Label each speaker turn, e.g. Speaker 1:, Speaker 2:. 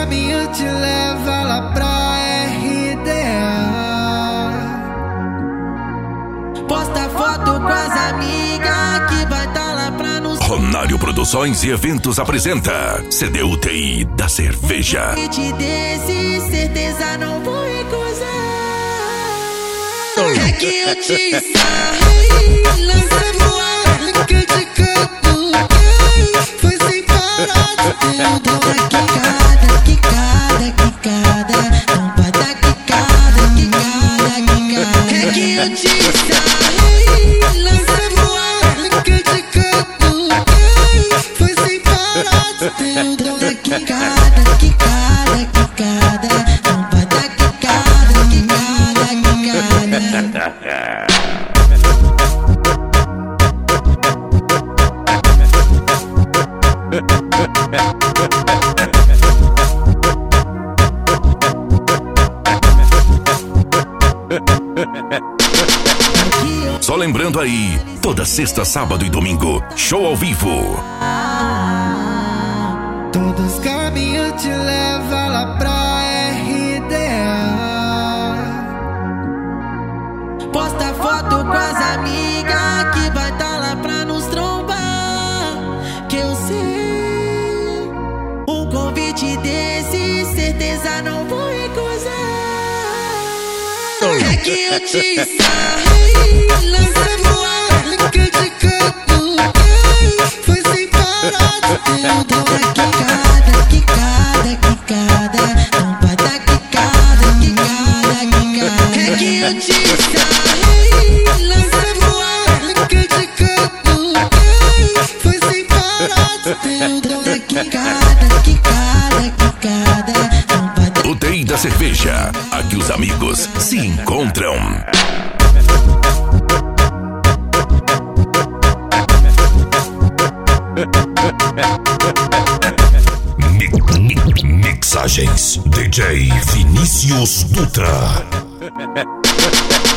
Speaker 1: caminhos te leva lá pra RDA. Posta foto com as amigas que vai tá lá pra nos...
Speaker 2: Ronário Produções e Eventos apresenta CDUTI da Cerveja.
Speaker 1: Te desse certeza não vou recusar. É que eu te sarrei, lança voar, que eu te canto. Foi sem parar de teu quicada, quicada, quicada. Não vai dar quicada, quicada, quicada. É que eu te sarrei, lança voar, que eu te canto. Foi sem parar de teu quicada, quicada, quicada. Não vai dar quicada, quicada, quicada.
Speaker 2: Só lembrando aí, toda sexta, sábado e domingo, show ao vivo.
Speaker 1: Todos os caminhos te levam lá pra RDA. Posta foto com as amigas que vai tá lá pra nos trombar. Que eu sei, um convite desse certeza não vou recusar. É que eu te sarrei, lança voar, que eu te canto. Foi sem parar de teu quicada, quicada, quicada. Não vai dar quicada, quicada, quicada. É que eu te sarrei, lança voar, que eu te canto. Foi sem parar de teu quicada, quicada, quicada. Não vai dar...
Speaker 2: O TI da Cerveja, aqui os amigos se encontram. Mixagens DJ Vinícius Dutra.